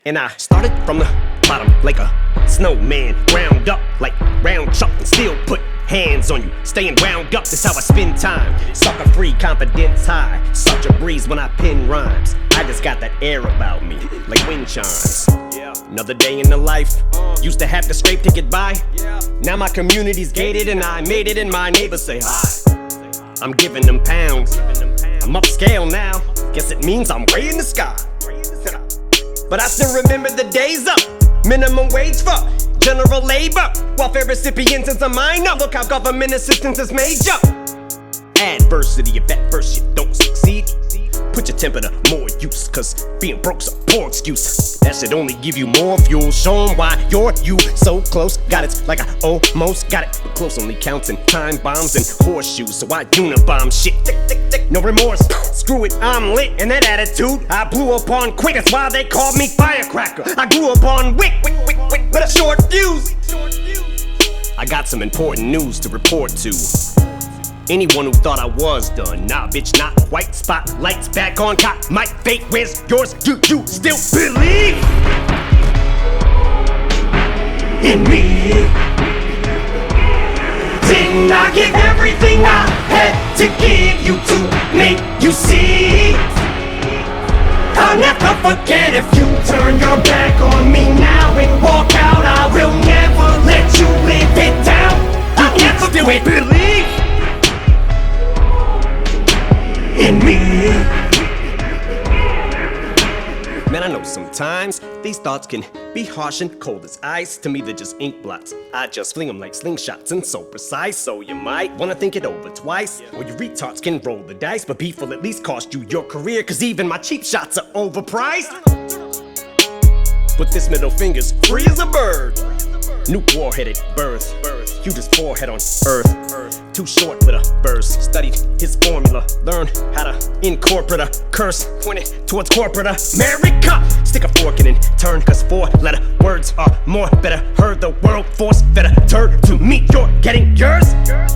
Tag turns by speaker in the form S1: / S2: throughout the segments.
S1: And I started from the bottom like a snowman, ground up like round chuck and still put hands on you, staying wound up, that's how I spend time. Sucker free, confidence high, such a breeze when I pen rhymes. I just got that air about me, like wind chimes. Another day in the life, used to have to scrape to get by. Now my community's gated and I made it and my neighbors say hi. I'm giving them pounds, I'm upscale now, guess it means I'm way in the sky. But I still remember the days up, minimum wage for general labor, welfare recipients since I'm minor. Look how government assistance is major. Adversity, if at first you don't succeed, put your temper to more use, cause being broke's a poor excuse. That should only give you more fuel. Show 'em why you're you so close. Got it like I almost got it, but close only counts in time bombs and horseshoes. So I unibomb shit, no remorse. Screw it, I'm lit, and that attitude I blew up on quick. That's why they called me firecracker. I grew up on wick, with a short fuse. I got some important news to report to anyone who thought I was done. Nah, bitch, not quite. Spotlights back on cop. My fate, where's yours? Do you still believe in me? Didn't I give everything I had to give you to make you see? I'll never forget if you turn your back on me now and walk out. I will never let you live it down. I'll never quit. Believe in me. Man, I know sometimes these thoughts can be harsh and cold as ice. To me, they're just ink blots. I just fling them like slingshots and so precise. So you might wanna think it over twice. Or you retards can roll the dice, but beef will at least cost you your career, cause even my cheap shots are overpriced. But this middle finger's free as a bird. Nuke warhead at birth. Hugest forehead on earth. Too short with a burst. Studied his formula. Learn how to incorporate a curse. Point it towards corporate America. Stick a fork in and turn, cause 4-letter words are more better heard. The world force fed a turd to meet your getting yours.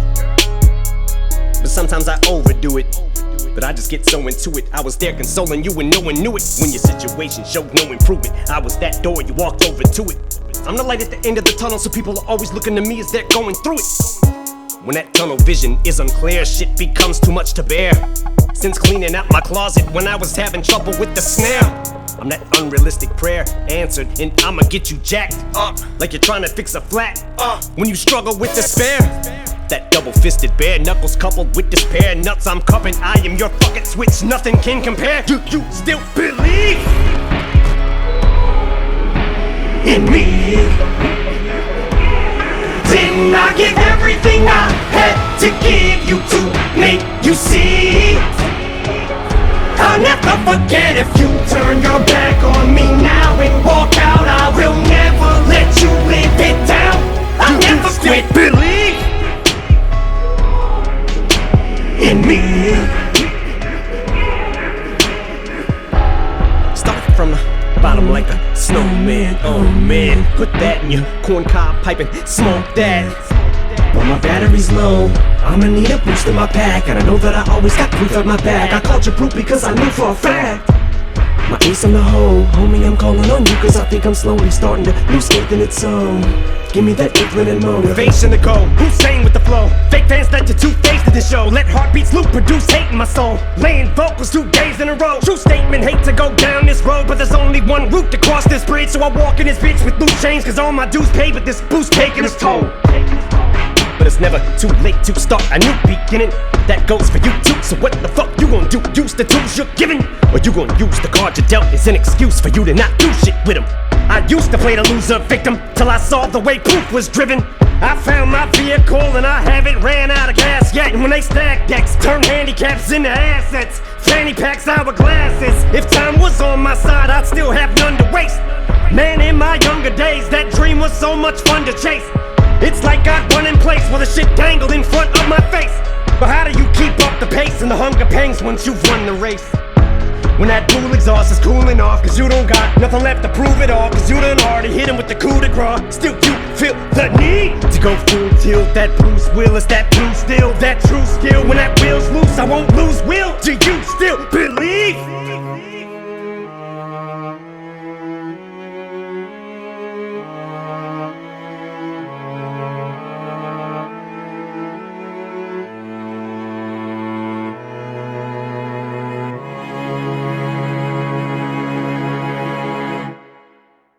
S1: But sometimes I overdo it. But I just get so into it. I was there consoling you and no one knew it. When your situation showed no improvement, I was that door, you walked over to it. I'm the light at the end of the tunnel, so people are always looking to me as they're going through it. When that tunnel vision is unclear, shit becomes too much to bear. Since cleaning out my closet when I was having trouble with the snare, I'm that unrealistic prayer answered, and I'ma get you jacked up like you're trying to fix a flat when you struggle with despair. That double-fisted bare knuckles coupled with despair nuts I'm cupping. I am your fucking switch, nothing can compare. Do you still believe in me? Didn't I give everything I had to give you to make you see? I'll never forget if you turn your back on me now and walk out. I will never let you live it down. I'll never quit. Believe in me. Start from the bottom like a snowman. Oh man, put that in your corncob pipe and smoke that. When my battery's low, I'ma need a boost in my pack. And I know that I always got proof at my back. I called you proof because I knew for a fact my ace on the hole. Homie, I'm calling on you cause I think I'm slowly starting to lose faith in its own. Give me that inkling and motivation to go. Hussein with the flow. Fake fans let you two-faced to the show. Let heartbeats loop, produce hate in my soul. Laying vocals 2 days in a row. True statement, hate to go down this road, but there's only one route to cross this bridge. So I walk in this bitch with loose chains, cause all my dues paid, but this boost taking its toll. But it's never too late to start a new beginning. That goes for you too, so what the fuck you gon' do? Use the tools you're given? Or you gon' use the card you dealt as an excuse for you to not do shit with them? I used to play the loser victim till I saw the way proof was driven. I found my vehicle and I haven't ran out of gas yet. And when they stack decks, turn handicaps into assets. Fanny packs, hourglasses. If time was on my side, I'd still have none to waste. Man, in my younger days, that dream was so much fun to chase. It's like I'd run in place while the shit dangled in front of my face. But how do you keep up the pace and the hunger pangs once you've run the race? When that dual exhaust is cooling off, cause you don't got nothing left to prove it all, cause you done already hit him with the coup de grace. Still you feel the need to go full tilt. That Bruce Willis, that blue still, that true skill. When that wheel's loose, I won't lose will. Do you still believe